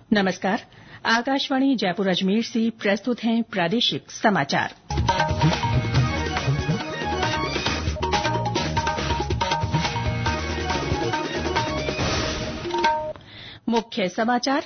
नमस्कार। आकाशवाणी जयपुर अजमेर से प्रस्तुत हैं प्रादेशिक समाचार। मुख्य समाचार।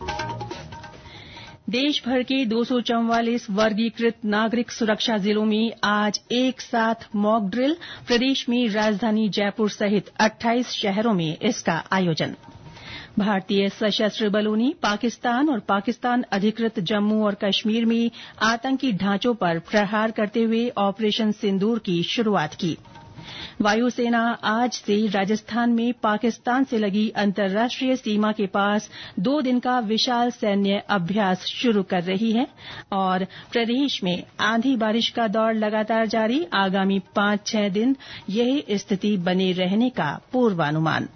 देश भर के 244 वर्गीकृत नागरिक सुरक्षा जिलों में आज एक साथ मॉक ड्रिल। प्रदेश में राजधानी जयपुर सहित 28 शहरों में इसका आयोजन। भारतीय सशस्त्र बलों ने पाकिस्तान और पाकिस्तान अधिकृत जम्मू और कश्मीर में आतंकी ढांचों पर प्रहार करते हुए ऑपरेशन सिंदूर की शुरूआत की। वायुसेना आज से राजस्थान में पाकिस्तान से लगी अंतर्राष्ट्रीय सीमा के पास 2 दिन का विशाल सैन्य अभ्यास शुरू कर रही है। और प्रदेश में आंधी बारिश का दौर लगातार जारी। आगामी 5-6 दिन यही स्थिति बने रहने का पूर्वानुमान।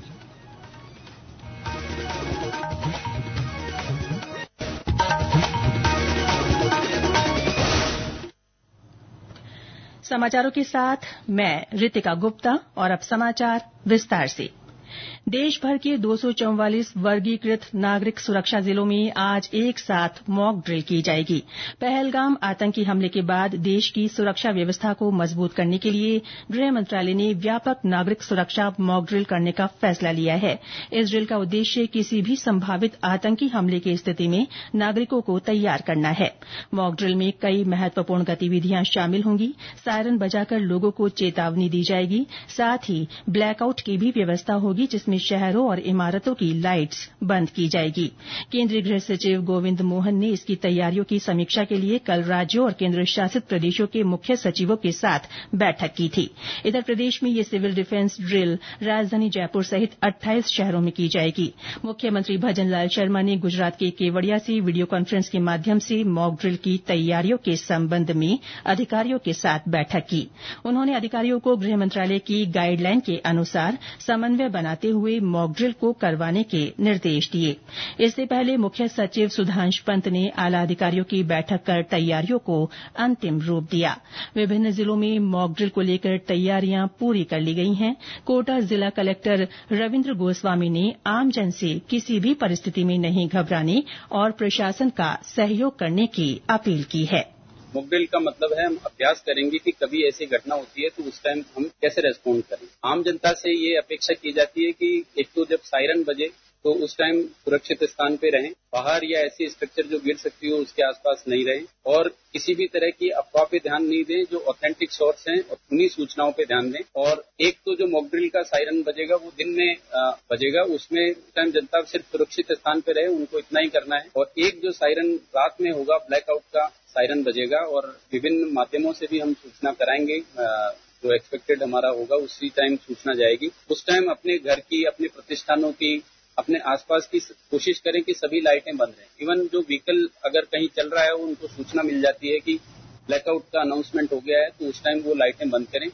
समाचारों के साथ मैं रितिका गुप्ता। और अब समाचार विस्तार से। देश भर के 244 वर्गीकृत नागरिक सुरक्षा जिलों में आज एक साथ मॉक ड्रिल की जाएगी। पहलगाम आतंकी हमले के बाद देश की सुरक्षा व्यवस्था को मजबूत करने के लिए गृह मंत्रालय ने व्यापक नागरिक सुरक्षा मॉक ड्रिल करने का फैसला लिया है। इस ड्रिल का उद्देश्य किसी भी संभावित आतंकी हमले की स्थिति में नागरिकों को तैयार करना है। मॉक ड्रिल में कई महत्वपूर्ण गतिविधियां शामिल होंगी। सायरन बजाकर लोगों को चेतावनी दी जाएगी। साथ ही ब्लैकआउट की भी व्यवस्था होगी, जिसमें शहरों और इमारतों की लाइट्स बंद की जाएगी। केंद्रीय गृह सचिव गोविंद मोहन ने इसकी तैयारियों की समीक्षा के लिए कल राज्यों और केंद्र शासित प्रदेशों के मुख्य सचिवों के साथ बैठक की थी। इधर प्रदेश में ये सिविल डिफेंस ड्रिल राजधानी जयपुर सहित 28 शहरों में की जाएगी। मुख्यमंत्री भजन लाल शर्मा ने गुजरात के केवड़िया से वीडियो कॉन्फ्रेंस के माध्यम से मॉक ड्रिल की तैयारियों के संबंध में अधिकारियों के साथ बैठक की। उन्होंने अधिकारियों को गृह मंत्रालय की गाइडलाइन के अनुसार समन्वय बनाते हुए मॉक ड्रिल को करवाने के निर्देश दिए। इससे पहले मुख्य सचिव सुधांश पंत ने आला अधिकारियों की बैठक कर तैयारियों को अंतिम रूप दिया। विभिन्न जिलों में मॉक ड्रिल को लेकर तैयारियां पूरी कर ली गई हैं। कोटा जिला कलेक्टर रविन्द्र गोस्वामी ने आमजन से किसी भी परिस्थिति में नहीं घबराने और प्रशासन का सहयोग करने की अपील की है। मॉक ड्रिल का मतलब है हम अभ्यास करेंगे कि कभी ऐसी घटना होती है तो उस टाइम हम कैसे रेस्पॉन्ड करें। आम जनता से ये अपेक्षा की जाती है कि एक तो जब सायरन बजे तो उस टाइम सुरक्षित स्थान पे रहें, बाहर या ऐसी स्ट्रक्चर जो गिर सकती हो उसके आसपास नहीं रहें और किसी भी तरह की अफवाह पे ध्यान नहीं दें। जो ऑथेंटिक सोर्स हैं उन्हीं सूचनाओं पे ध्यान दें। और एक तो जो मॉक ड्रिल का सायरन बजेगा वो दिन में बजेगा, उसमें उस टाइम जनता सिर्फ सुरक्षित स्थान पे रहे, उनको इतना ही करना है। और एक जो सायरन रात में होगा, ब्लैकआउट का सायरन बजेगा और विभिन्न माध्यमों से भी हम सूचना कराएंगे। जो एक्सपेक्टेड हमारा होगा उसी टाइम सूचना जाएगी। उस टाइम अपने घर की, अपने प्रतिष्ठानों की, अपने आसपास की कोशिश करें कि सभी लाइटें बंद रहें। इवन जो व्हीकल अगर कहीं चल रहा है उनको सूचना मिल जाती है कि ब्लैकआउट का अनाउंसमेंट हो गया है, तो उस टाइम वो लाइटें बंद करें।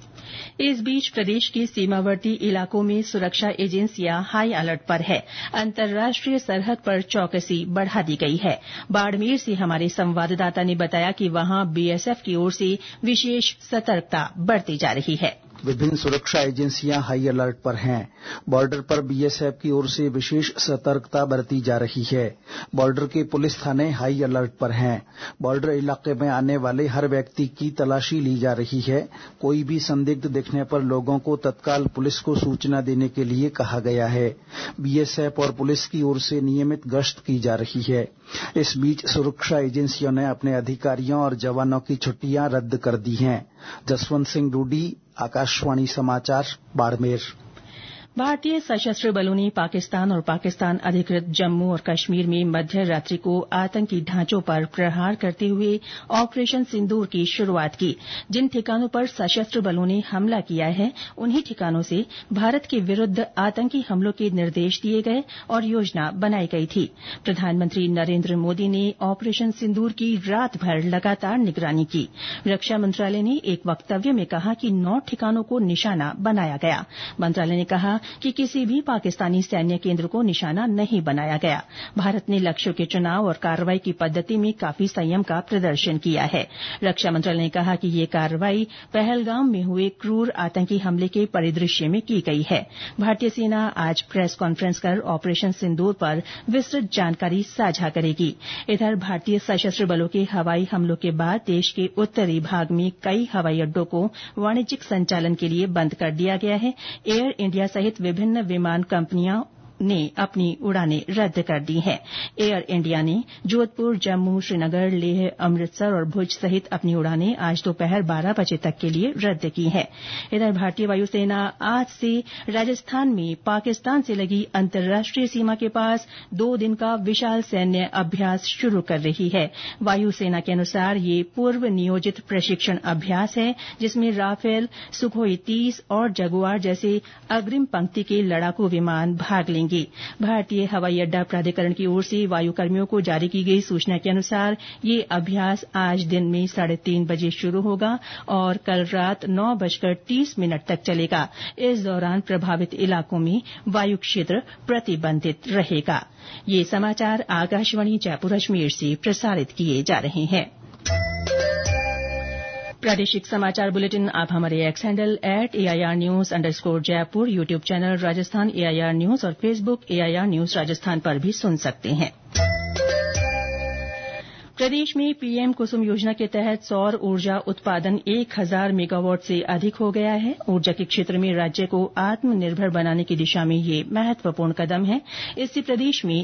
इस बीच प्रदेश के सीमावर्ती इलाकों में सुरक्षा एजेंसियां हाई अलर्ट पर है। अंतर्राष्ट्रीय सरहद पर चौकसी बढ़ा दी गई है। बाड़मेर से हमारे संवाददाता ने बताया कि वहां बीएसएफ की ओर से विशेष सतर्कता बरती जा रही है। विभिन्न सुरक्षा एजेंसियां हाई अलर्ट पर हैं। बॉर्डर पर बीएसएफ की ओर से विशेष सतर्कता बरती जा रही है। बॉर्डर के पुलिस थाने हाई अलर्ट पर हैं। बॉर्डर इलाके में आने वाले हर व्यक्ति की तलाशी ली जा रही है। कोई भी संदिग्ध दिखने पर लोगों को तत्काल पुलिस को सूचना देने के लिए कहा गया है। बीएसएफ और पुलिस की ओर से नियमित गश्त की जा रही है। इस बीच सुरक्षा एजेंसियों ने अपने अधिकारियों और जवानों की छुट्टियां रद्द कर दी हैं। जसवंत सिंह डूडी, आकाशवाणी समाचार, बाड़मेर। भारतीय सशस्त्र बलों ने पाकिस्तान और पाकिस्तान अधिकृत जम्मू और कश्मीर में मध्य रात्रि को आतंकी ढांचों पर प्रहार करते हुए ऑपरेशन सिंदूर की शुरूआत की। जिन ठिकानों पर सशस्त्र बलों ने हमला किया है उन्हीं ठिकानों से भारत के विरुद्ध आतंकी हमलों के निर्देश दिए गए और योजना बनाई गई थी। प्रधानमंत्री नरेन्द्र मोदी ने ऑपरेशन सिंदूर की रात भर लगातार निगरानी की। रक्षा मंत्रालय ने एक वक्तव्य में कहा कि 9 ठिकानों को निशाना बनाया गया। मंत्रालय ने कहा कि किसी भी पाकिस्तानी सैन्य केंद्र को निशाना नहीं बनाया गया। भारत ने लक्ष्यों के चुनाव और कार्रवाई की पद्धति में काफी संयम का प्रदर्शन किया है। रक्षा मंत्रालय ने कहा कि ये कार्रवाई पहलगाम में हुए क्रूर आतंकी हमले के परिदृश्य में की गई है। भारतीय सेना आज प्रेस कॉन्फ्रेंस कर ऑपरेशन सिंदूर पर विस्तृत जानकारी साझा करेगी। इधर भारतीय सशस्त्र बलों के हवाई हमलों के बाद देश के उत्तरी भाग में कई हवाई अड्डों को वाणिज्यिक संचालन के लिए बंद कर दिया गया है। एयर इंडिया सहित विभिन्न विमान कंपनियां ने अपनी उड़ानें रद्द कर दी हैं। एयर इंडिया ने जोधपुर, जम्मू, श्रीनगर, लेह, अमृतसर और भुज सहित अपनी उड़ानें आज दोपहर 12 बजे तक के लिए रद्द की हैं। इधर भारतीय वायुसेना आज से राजस्थान में पाकिस्तान से लगी अंतर्राष्ट्रीय सीमा के पास 2 दिन का विशाल सैन्य अभ्यास शुरू कर रही है। वायुसेना के अनुसार ये पूर्व नियोजित प्रशिक्षण अभ्यास है, जिसमें राफेल, सुखोई 30 और जगुआर जैसे अग्रिम पंक्ति के लड़ाकू विमान भाग लेंगे। भारतीय हवाई अड्डा प्राधिकरण की ओर से वायुकर्मियों को जारी की गई सूचना के अनुसार ये अभ्यास आज दिन में 3:30 बजे शुरू होगा और कल रात 9:30 तक चलेगा। इस दौरान प्रभावित इलाकों में वायु क्षेत्र प्रतिबंधित रहेगा। ये समाचार आकाशवाणी जयपुर अजमेर से प्रसारित किए जा रहे हैं। प्रादेशिक समाचार बुलेटिन आप हमारे X handle @AIRnews_Jaipur, YouTube channel Rajasthan AIR news और फेसबुक AIR न्यूज राजस्थान पर भी सुन सकते हैं। प्रदेश में पीएम कुसुम योजना के तहत सौर ऊर्जा उत्पादन 1000 मेगावाट से अधिक हो गया है। ऊर्जा के क्षेत्र में राज्य को आत्मनिर्भर बनाने की दिशा में ये महत्वपूर्ण कदम है। इससे प्रदेश में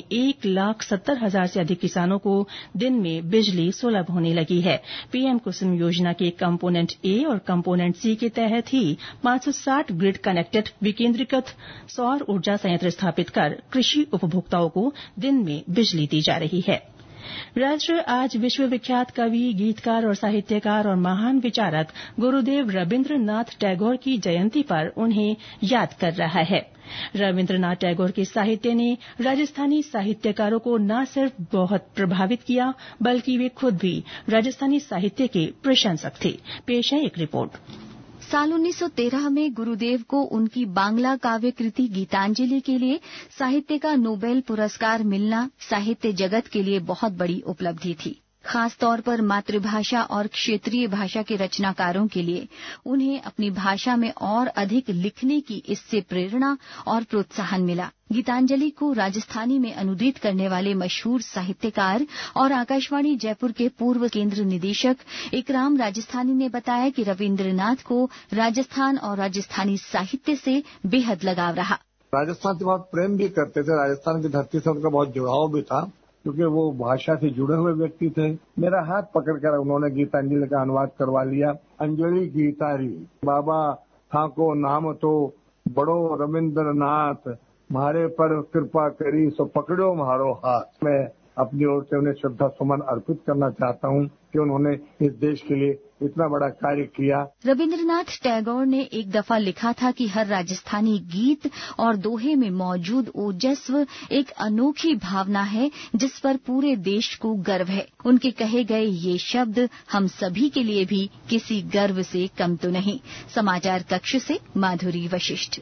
1,70,000 से अधिक किसानों को दिन में बिजली सुलभ होने लगी है। पीएम कुसुम योजना के कंपोनेंट ए और कंपोनेंट सी के तहत ही 560 ग्रिड कनेक्टेड विकेंद्रीकृत सौर ऊर्जा संयंत्र स्थापित कर कृषि उपभोक्ताओं को दिन में बिजली दी जा रही है। राष्ट्र आज विश्वविख्यात कवि, गीतकार और साहित्यकार और महान विचारक गुरुदेव रविन्द्रनाथ टैगोर की जयंती पर उन्हें याद कर रहा है। रविन्द्रनाथ टैगोर के साहित्य ने राजस्थानी साहित्यकारों को न सिर्फ बहुत प्रभावित किया, बल्कि वे खुद भी राजस्थानी साहित्य के प्रशंसक थे। पेश है एक रिपोर्ट। साल 1913 में गुरुदेव को उनकी बांग्ला काव्य कृति गीतांजलि के लिए साहित्य का नोबेल पुरस्कार मिलना साहित्य जगत के लिए बहुत बड़ी उपलब्धि थी। खास तौर पर मातृभाषा और क्षेत्रीय भाषा के रचनाकारों के लिए उन्हें अपनी भाषा में और अधिक लिखने की इससे प्रेरणा और प्रोत्साहन मिला। गीतांजलि को राजस्थानी में अनुदित करने वाले मशहूर साहित्यकार और आकाशवाणी जयपुर के पूर्व केंद्र निदेशक इकराम राजस्थानी ने बताया कि रविन्द्रनाथ को राजस्थान और राजस्थानी साहित्य से बेहद लगाव रहा। राजस्थान से बहुत प्रेम भी करते थे। राजस्थान की धरती से उनका बहुत जुड़ाव भी था, क्योंकि वो भाषा से जुड़े हुए व्यक्ति थे। मेरा हाथ पकड़कर उन्होंने गीतांजलि का अनुवाद करवा लिया। अंजलि गीतारी बाबा ठाको नाम तो बड़ो रविन्द्रनाथ, मारे पर कृपा करी सो पकड़ो मारो हाथ। मैं अपनी ओर से उन्हें श्रद्धा सुमन अर्पित करना चाहता हूं कि उन्होंने इस देश के लिए इतना बड़ा कार्य किया। रविन्द्रनाथ टैगोर ने एक दफा लिखा था कि हर राजस्थानी गीत और दोहे में मौजूद ओजस्व एक अनोखी भावना है जिस पर पूरे देश को गर्व है। उनके कहे गए ये शब्द हम सभी के लिए भी किसी गर्व से कम तो नहीं। समाचार कक्ष से माधुरी वशिष्ठ।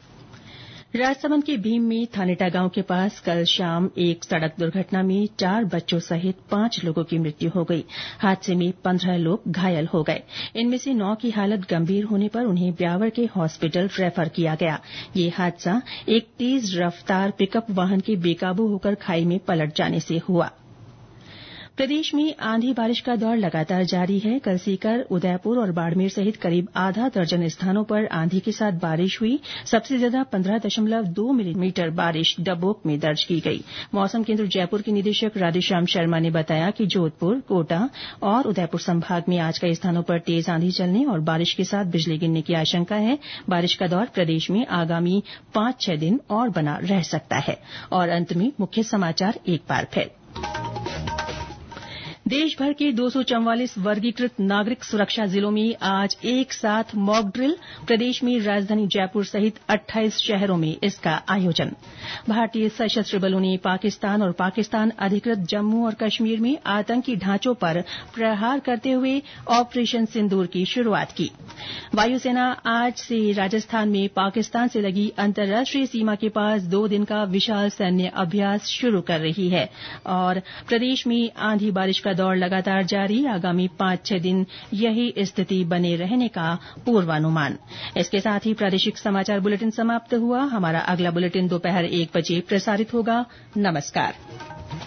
राजसमंद के भीम में थानेटा गांव के पास कल शाम एक सड़क दुर्घटना में 4 बच्चों सहित 5 लोगों की मृत्यु हो गई। हादसे में 15 लोग घायल हो गए। इनमें से 9 की हालत गंभीर होने पर उन्हें ब्यावर के हॉस्पिटल रेफर किया गया। ये हादसा एक तेज रफ्तार पिकअप वाहन के बेकाबू होकर खाई में पलट जाने से हुआ। प्रदेश में आंधी बारिश का दौर लगातार जारी है। कल सीकर, उदयपुर और बाड़मेर सहित करीब आधा दर्जन स्थानों पर आंधी के साथ बारिश हुई। सबसे ज्यादा 15.2 मिलीमीटर बारिश डबोक में दर्ज की गई। मौसम केंद्र जयपुर के निदेशक राधेश्याम शर्मा ने बताया कि जोधपुर, कोटा और उदयपुर संभाग में आज कई स्थानों पर तेज आंधी चलने और बारिश के साथ बिजली गिरने की आशंका है। बारिश का दौर प्रदेश में आगामी 5-6 दिन और बना रह सकता है। और अंत में मुख्य समाचार एक बार फिर। देश भर के 244 वर्गीकृत नागरिक सुरक्षा जिलों में आज एक साथ मॉक ड्रिल। प्रदेश में राजधानी जयपुर सहित 28 शहरों में इसका आयोजन। भारतीय सशस्त्र बलों ने पाकिस्तान और पाकिस्तान अधिकृत जम्मू और कश्मीर में आतंकी ढांचों पर प्रहार करते हुए ऑपरेशन सिंदूर की शुरूआत की। वायुसेना आज से राजस्थान में पाकिस्तान से लगी अंतर्राष्ट्रीय सीमा के पास 2 दिन का विशाल सैन्य अभ्यास शुरू कर रही है। और प्रदेश में आंधी बारिश का दौर लगातार जारी। आगामी 5-6 दिन यही स्थिति बने रहने का पूर्वानुमान। इसके साथ ही प्रादेशिक समाचार बुलेटिन समाप्त हुआ। हमारा अगला बुलेटिन दोपहर 1 बजे प्रसारित होगा। नमस्कार।